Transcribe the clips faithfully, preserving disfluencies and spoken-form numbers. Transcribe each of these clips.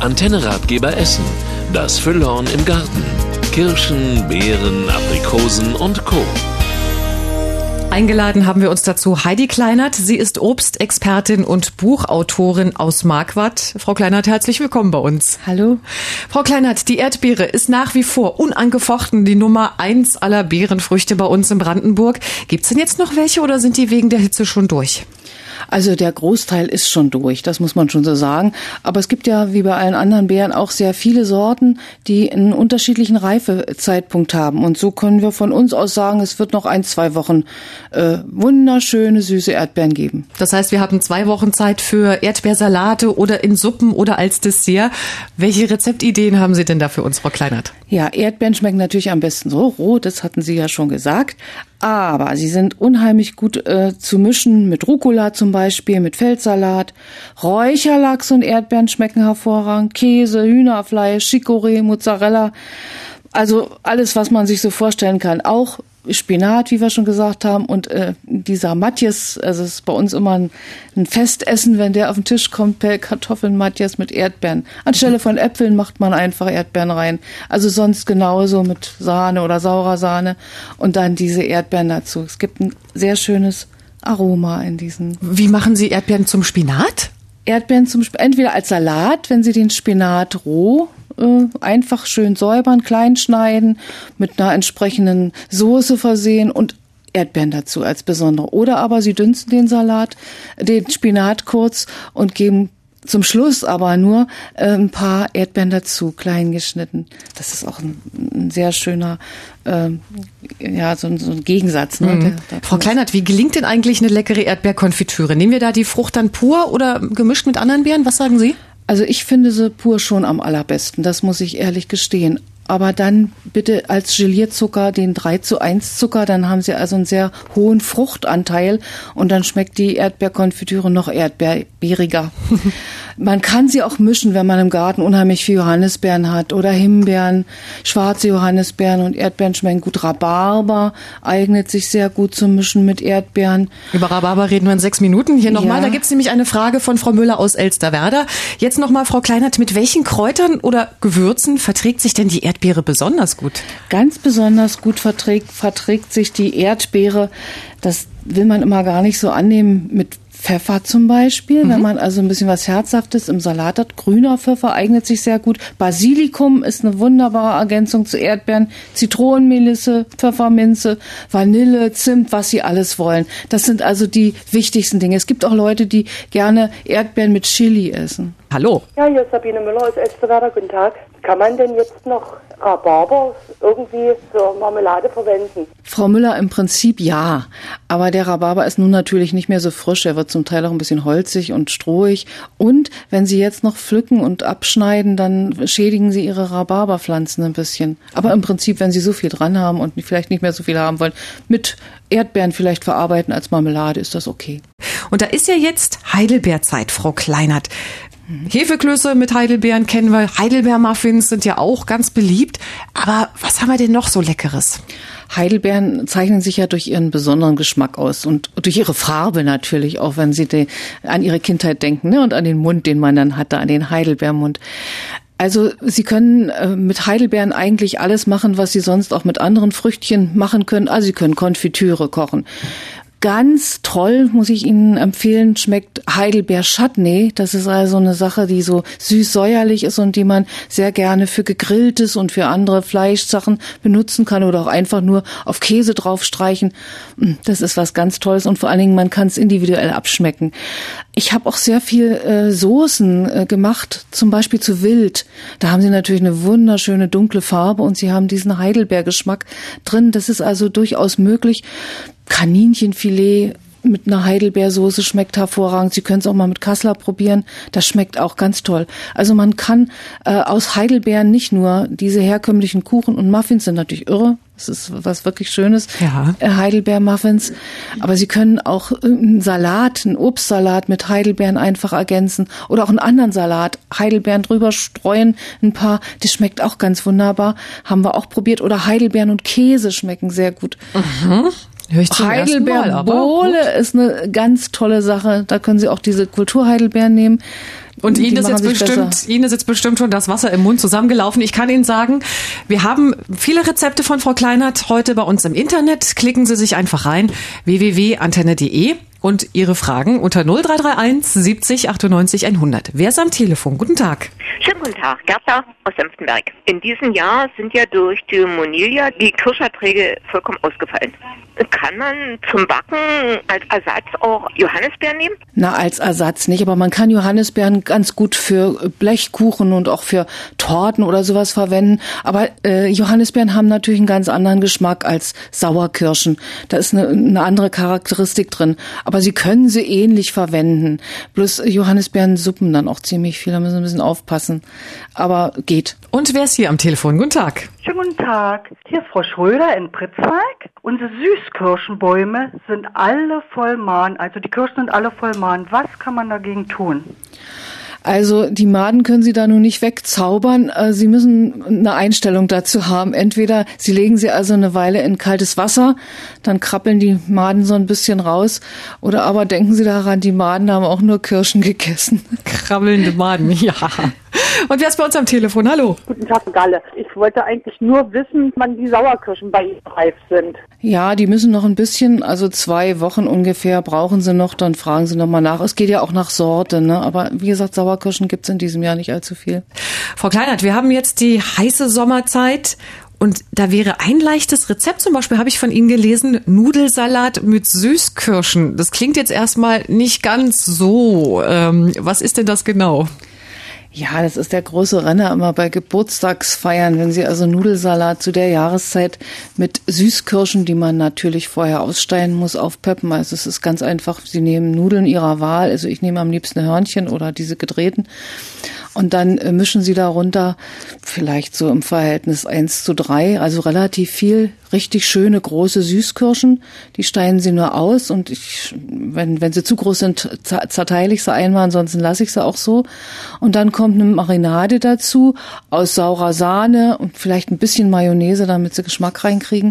Antenne-Ratgeber Essen. Das Füllhorn im Garten. Kirschen, Beeren, Aprikosen und Co. Eingeladen haben wir uns dazu Heidi Kleinert. Sie ist Obstexpertin und Buchautorin aus Marquardt. Frau Kleinert, herzlich willkommen bei uns. Hallo. Frau Kleinert, die Erdbeere ist nach wie vor unangefochten die Nummer eins aller Beerenfrüchte bei uns in Brandenburg. Gibt's denn jetzt noch welche oder sind die wegen der Hitze schon durch? Also der Großteil ist schon durch, das muss man schon so sagen. Aber es gibt ja, wie bei allen anderen Beeren, auch sehr viele Sorten, die einen unterschiedlichen Reifezeitpunkt haben. Und so können wir von uns aus sagen, es wird noch ein, zwei Wochen äh, wunderschöne, süße Erdbeeren geben. Das heißt, wir haben zwei Wochen Zeit für Erdbeersalate oder in Suppen oder als Dessert. Welche Rezeptideen haben Sie denn da für uns, Frau Kleinert? Ja, Erdbeeren schmecken natürlich am besten so roh, das hatten Sie ja schon gesagt. Aber sie sind unheimlich gut äh, zu mischen mit Rucola zum Beispiel, mit Feldsalat. Räucherlachs und Erdbeeren schmecken hervorragend. Käse, Hühnerfleisch, Chicorée, Mozzarella. Also alles, was man sich so vorstellen kann. Auch Spinat, wie wir schon gesagt haben, und äh, dieser Matjes, also es ist bei uns immer ein, ein Festessen, wenn der auf den Tisch kommt, Kartoffeln Matjes mit Erdbeeren. Anstelle von Äpfeln macht man einfach Erdbeeren rein. Also sonst genauso mit Sahne oder saurer Sahne und dann diese Erdbeeren dazu. Es gibt ein sehr schönes Aroma in diesen. Wie machen Sie Erdbeeren zum Spinat? Erdbeeren zum Sp- entweder als Salat, wenn Sie den Spinat roh einfach schön säubern, klein schneiden, mit einer entsprechenden Soße versehen und Erdbeeren dazu als besondere. Oder aber Sie dünsten den Salat, den Spinat kurz und geben zum Schluss aber nur äh, ein paar Erdbeeren dazu, klein geschnitten. Das ist auch ein, ein sehr schöner, äh, ja, so ein, so ein Gegensatz. Ne? Mhm. Der, der Frau Kleinert, wie gelingt denn eigentlich eine leckere Erdbeerkonfitüre? Nehmen wir da die Frucht dann pur oder gemischt mit anderen Beeren? Was sagen Sie? Also ich finde sie pur schon am allerbesten, das muss ich ehrlich gestehen. Aber dann bitte als Gelierzucker den drei zu eins Zucker, dann haben Sie also einen sehr hohen Fruchtanteil und dann schmeckt die Erdbeerkonfitüre noch erdbeeriger. Man kann sie auch mischen, wenn man im Garten unheimlich viel Johannisbeeren hat oder Himbeeren, schwarze Johannisbeeren und Erdbeeren schmecken gut. Rhabarber eignet sich sehr gut zum Mischen mit Erdbeeren. Über Rhabarber reden wir in sechs Minuten. Hier nochmal, Ja. Da gibt's nämlich eine Frage von Frau Müller aus Elsterwerda. Jetzt nochmal, Frau Kleinert, mit welchen Kräutern oder Gewürzen verträgt sich denn die Erdbeere besonders gut? Ganz besonders gut verträgt, verträgt sich die Erdbeere, das will man immer gar nicht so annehmen, mit Pfeffer zum Beispiel, mhm. wenn man also ein bisschen was Herzhaftes im Salat hat. Grüner Pfeffer eignet sich sehr gut. Basilikum ist eine wunderbare Ergänzung zu Erdbeeren. Zitronenmelisse, Pfefferminze, Vanille, Zimt, was Sie alles wollen. Das sind also die wichtigsten Dinge. Es gibt auch Leute, die gerne Erdbeeren mit Chili essen. Hallo. Ja, hier ist Sabine Müller aus Elsterwerda. Guten Tag. Kann man denn jetzt noch Rhabarber irgendwie zur Marmelade verwenden? Frau Müller, im Prinzip ja. Aber der Rhabarber ist nun natürlich nicht mehr so frisch. Er wird zum Teil auch ein bisschen holzig und strohig. Und wenn Sie jetzt noch pflücken und abschneiden, dann schädigen Sie Ihre Rhabarberpflanzen ein bisschen. Aber im Prinzip, wenn Sie so viel dran haben und vielleicht nicht mehr so viel haben wollen, mit Erdbeeren vielleicht verarbeiten als Marmelade, ist das okay. Und da ist ja jetzt Heidelbeerzeit, Frau Kleinert. Hefeklöße mit Heidelbeeren kennen wir. Heidelbeermuffins sind ja auch ganz beliebt. Aber was haben wir denn noch so Leckeres? Heidelbeeren zeichnen sich ja durch ihren besonderen Geschmack aus und durch ihre Farbe natürlich, auch wenn Sie die, an Ihre Kindheit denken, ne, und an den Mund, den man dann hatte, an den Heidelbeermund. Also Sie können äh, mit Heidelbeeren eigentlich alles machen, was Sie sonst auch mit anderen Früchtchen machen können. Also Sie können Konfitüre kochen. Ganz toll, muss ich Ihnen empfehlen, schmeckt Heidelbeer-Chutney. Das ist also eine Sache, die so süß-säuerlich ist und die man sehr gerne für Gegrilltes und für andere Fleischsachen benutzen kann oder auch einfach nur auf Käse draufstreichen. Das ist was ganz Tolles und vor allen Dingen, man kann es individuell abschmecken. Ich habe auch sehr viel äh, Soßen äh, gemacht, zum Beispiel zu Wild. Da haben Sie natürlich eine wunderschöne dunkle Farbe und Sie haben diesen Heidelbeergeschmack drin. Das ist also durchaus möglich. Kaninchenfilet mit einer Heidelbeersoße schmeckt hervorragend. Sie können es auch mal mit Kassler probieren. Das schmeckt auch ganz toll. Also man kann äh, aus Heidelbeeren nicht nur diese herkömmlichen Kuchen und Muffins sind natürlich irre. Das ist was wirklich Schönes. Ja. Äh, Heidelbeer-Muffins. Aber Sie können auch einen Salat, einen Obstsalat mit Heidelbeeren einfach ergänzen. Oder auch einen anderen Salat. Heidelbeeren drüber streuen, ein paar. Das schmeckt auch ganz wunderbar. Haben wir auch probiert. Oder Heidelbeeren und Käse schmecken sehr gut. Mhm. Heidelbeerbohle ist eine ganz tolle Sache. Da können Sie auch diese Kulturheidelbeeren nehmen. Und Ihnen ist, jetzt bestimmt, Ihnen ist jetzt bestimmt schon das Wasser im Mund zusammengelaufen. Ich kann Ihnen sagen, wir haben viele Rezepte von Frau Kleinert heute bei uns im Internet. Klicken Sie sich einfach rein, w w w punkt antenne punkt de und Ihre Fragen unter null drei drei eins siebzig achtundneunzig hundert. Wer ist am Telefon? Guten Tag. Schönen guten Tag, Gerda aus Senftenberg. In diesem Jahr sind ja durch die Monilia die Kirscherträge vollkommen ausgefallen. Kann man zum Backen als Ersatz auch Johannisbeeren nehmen? Na, als Ersatz nicht, aber man kann Johannisbeeren ganz gut für Blechkuchen und auch für Torten oder sowas verwenden. Aber äh, Johannisbeeren haben natürlich einen ganz anderen Geschmack als Sauerkirschen. Da ist eine, eine andere Charakteristik drin. Aber Sie können sie ähnlich verwenden. Bloß Johannisbeeren suppen dann auch ziemlich viel, da müssen wir ein bisschen aufpassen. Aber geht. Und wer ist hier am Telefon? Guten Tag. Schönen guten Tag. Hier ist Frau Schröder in Pritzwalk. Unsere Süßkirschenbäume sind alle voll Mahn. Also die Kirschen sind alle voll Mahn. Was kann man dagegen tun? Also die Maden können Sie da nun nicht wegzaubern. Sie müssen eine Einstellung dazu haben. Entweder Sie legen sie also eine Weile in kaltes Wasser, dann krabbeln die Maden so ein bisschen raus. Oder aber denken Sie daran, die Maden haben auch nur Kirschen gegessen. Krabbelnde Maden, ja. Und wer ist bei uns am Telefon? Hallo. Guten Tag, Galle. Ich wollte eigentlich nur wissen, wann die Sauerkirschen bei Ihnen reif sind. Ja, die müssen noch ein bisschen, also zwei Wochen ungefähr brauchen sie noch, dann fragen Sie noch mal nach. Es geht ja auch nach Sorte, ne? Aber wie gesagt, Sauerkirschen gibt's in diesem Jahr nicht allzu viel. Frau Kleinert, wir haben jetzt die heiße Sommerzeit. Und da wäre ein leichtes Rezept, zum Beispiel habe ich von Ihnen gelesen, Nudelsalat mit Süßkirschen. Das klingt jetzt erstmal nicht ganz so. Ähm, was ist denn das genau? Ja, das ist der große Renner immer bei Geburtstagsfeiern, wenn Sie also Nudelsalat zu der Jahreszeit mit Süßkirschen, die man natürlich vorher aussteinen muss, aufpeppen. Also es ist ganz einfach, Sie nehmen Nudeln Ihrer Wahl, also ich nehme am liebsten Hörnchen oder diese gedrehten und dann äh, mischen Sie darunter vielleicht so im Verhältnis eins zu drei, also relativ viel, richtig schöne große Süßkirschen, die steinen Sie nur aus und ich, wenn, wenn sie zu groß sind, zerteile ich sie einmal, ansonsten lasse ich sie auch so und dann kommt eine Marinade dazu aus saurer Sahne und vielleicht ein bisschen Mayonnaise, damit sie Geschmack reinkriegen.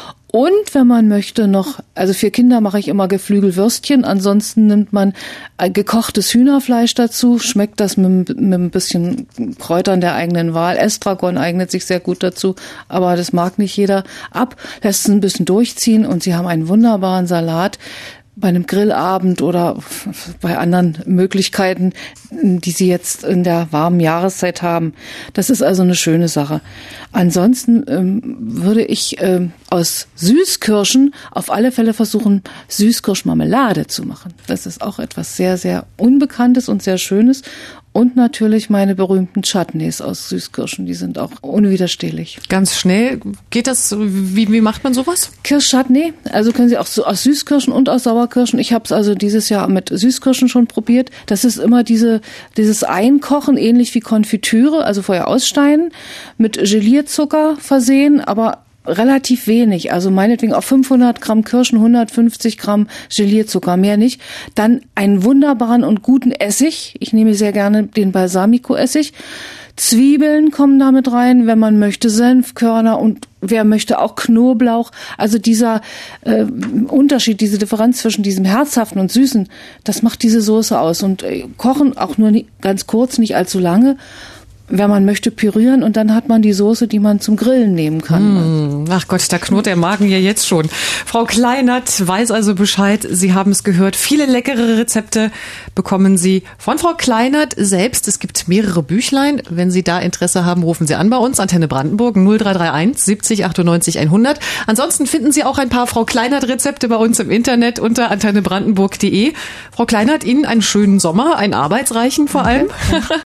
Und wenn man möchte noch, also für Kinder mache ich immer Geflügelwürstchen, ansonsten nimmt man gekochtes Hühnerfleisch dazu, schmeckt das mit, mit ein bisschen Kräutern der eigenen Wahl. Estragon eignet sich sehr gut dazu, aber das mag nicht jeder ab, lässt es ein bisschen durchziehen und Sie haben einen wunderbaren Salat bei einem Grillabend oder bei anderen Möglichkeiten, die Sie jetzt in der warmen Jahreszeit haben. Das ist also eine schöne Sache. Ansonsten ähm, würde ich ähm, aus Süßkirschen auf alle Fälle versuchen, Süßkirschmarmelade zu machen. Das ist auch etwas sehr, sehr Unbekanntes und sehr Schönes. Und natürlich meine berühmten Chutneys aus Süßkirschen, die sind auch unwiderstehlich. Ganz schnell, geht das, wie, wie macht man sowas? Kirschchutney, also können Sie auch so aus Süßkirschen und aus Sauerkirschen. Ich habe es also dieses Jahr mit Süßkirschen schon probiert. Das ist immer diese dieses Einkochen, ähnlich wie Konfitüre, also vorher aussteinen, mit Gelierzucker versehen, aber relativ wenig, also meinetwegen auf fünfhundert Gramm Kirschen, hundertfünfzig Gramm Gelierzucker, mehr nicht. Dann einen wunderbaren und guten Essig. Ich nehme sehr gerne den Balsamico-Essig. Zwiebeln kommen damit rein, wenn man möchte, Senfkörner und wer möchte auch Knoblauch. Also dieser äh, Unterschied, diese Differenz zwischen diesem Herzhaften und Süßen, das macht diese Soße aus. Und äh, kochen auch nur nie, ganz kurz, nicht allzu lange. Wenn man möchte, pürieren und dann hat man die Soße, die man zum Grillen nehmen kann. Mm, ach Gott, da knurrt der Magen ja jetzt schon. Frau Kleinert weiß also Bescheid. Sie haben es gehört. Viele leckere Rezepte bekommen Sie von Frau Kleinert selbst. Es gibt mehrere Büchlein. Wenn Sie da Interesse haben, rufen Sie an bei uns. Antenne Brandenburg null drei drei eins siebzig achtundneunzig hundert. Ansonsten finden Sie auch ein paar Frau Kleinert Rezepte bei uns im Internet unter antenne brandenburg punkt de. Frau Kleinert, Ihnen einen schönen Sommer, einen arbeitsreichen vor allem.